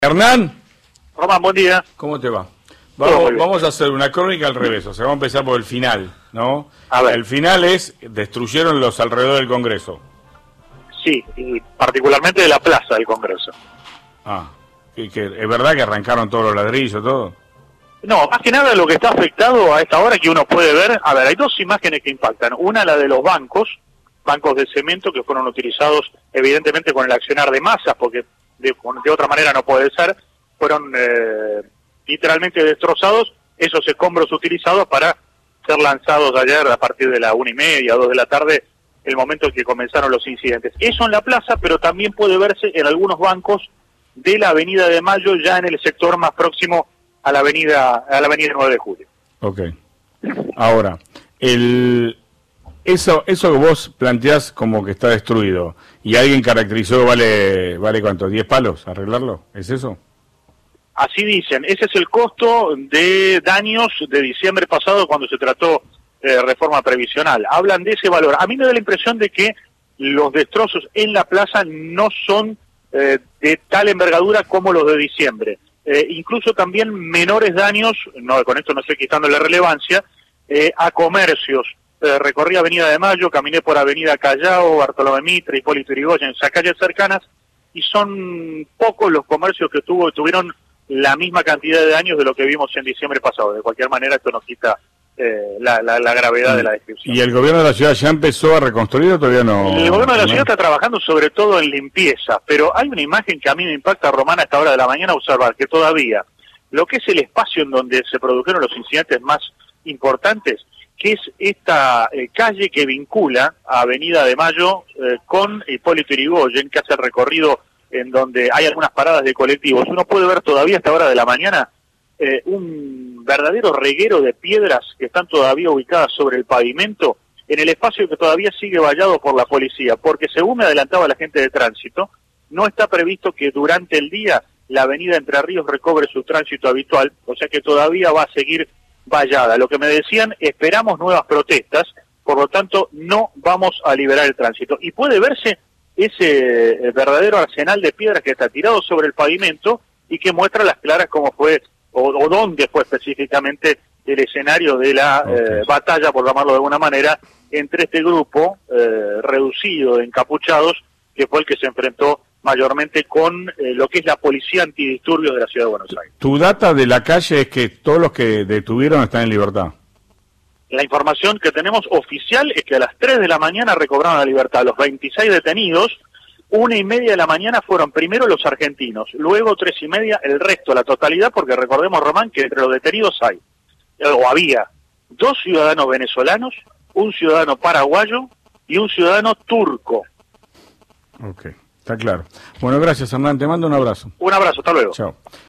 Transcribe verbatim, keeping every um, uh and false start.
Hernán, Román, buen día. ¿cómo te va? Vamos, vamos a hacer una crónica al revés, o sea, vamos a empezar por el final, ¿no? A ver. El final es, destruyeron los alrededores del Congreso. Sí, y particularmente de la plaza del Congreso. Ah, ¿y que es verdad que arrancaron todos los ladrillos, todo? No, más que nada lo que está afectado a esta hora que uno puede ver, a ver, hay dos imágenes que impactan. Una, la de los bancos, bancos de cemento que fueron utilizados evidentemente con el accionar de masas, porque de, de otra manera no puede ser, fueron eh, literalmente destrozados, esos escombros utilizados para ser lanzados ayer a partir de la una y media, dos de la tarde, el momento en que comenzaron los incidentes. Eso en la plaza, pero también puede verse en algunos bancos de la Avenida de Mayo, ya en el sector más próximo a la avenida a la avenida nueve de julio. Ok. Ahora, el eso eso que vos planteás como que está destruido, y alguien caracterizó, vale, ¿vale cuánto? ¿diez palos arreglarlo? ¿Es eso? Así dicen, ese es el costo de daños de diciembre pasado cuando se trató eh, reforma previsional. Hablan de ese valor. A mí me da la impresión de que los destrozos en la plaza no son eh, de tal envergadura como los de diciembre. Eh, incluso también menores daños, no, con esto no estoy quitando la relevancia, eh, a comercios. Eh, recorrí Avenida de Mayo, caminé por Avenida Callao, Bartolomé Mitre, Hipólito Yrigoyen, esas calles cercanas, y son pocos los comercios que tuvo, tuvieron la misma cantidad de daños de lo que vimos en diciembre pasado. De cualquier manera, esto no quita eh, la, la, la gravedad y, de la descripción. ¿Y el gobierno de la ciudad ya empezó a reconstruir o todavía no? El gobierno de la no? ciudad está trabajando sobre todo en limpieza, pero hay una imagen que a mí me impacta, Román, a esta hora de la mañana observar, que todavía lo que es el espacio en donde se produjeron los incidentes más importantes, que es esta eh, calle que vincula a Avenida de Mayo eh, con Hipólito Yrigoyen, que hace el recorrido en donde hay algunas paradas de colectivos. Uno puede ver todavía a esta hora de la mañana eh, un verdadero reguero de piedras que están todavía ubicadas sobre el pavimento en el espacio que todavía sigue vallado por la policía, porque según me adelantaba la gente de tránsito, no está previsto que durante el día la avenida Entre Ríos recobre su tránsito habitual, o sea que todavía va a seguir vallada. Lo que me decían, esperamos nuevas protestas, por lo tanto no vamos a liberar el tránsito. Y puede verse ese verdadero arsenal de piedras que está tirado sobre el pavimento y que muestra las claras cómo fue, o, o dónde fue específicamente el escenario de la okay. eh, batalla, por llamarlo de alguna manera, entre este grupo eh, reducido de encapuchados, que fue el que se enfrentó mayormente con eh, lo que es la policía antidisturbios de la Ciudad de Buenos Aires. Tu data de la calle es que todos los que detuvieron están en libertad. La información que tenemos oficial es que a las tres de la mañana recobraron la libertad los veintiséis detenidos, una y media de la mañana fueron primero los argentinos, luego tres y media el resto, la totalidad, porque recordemos, Román, que entre los detenidos hay, o había, dos ciudadanos venezolanos, un ciudadano paraguayo y un ciudadano turco. Ok, está claro. Bueno, gracias, Hernán, te mando un abrazo. Un abrazo, hasta luego. Chao.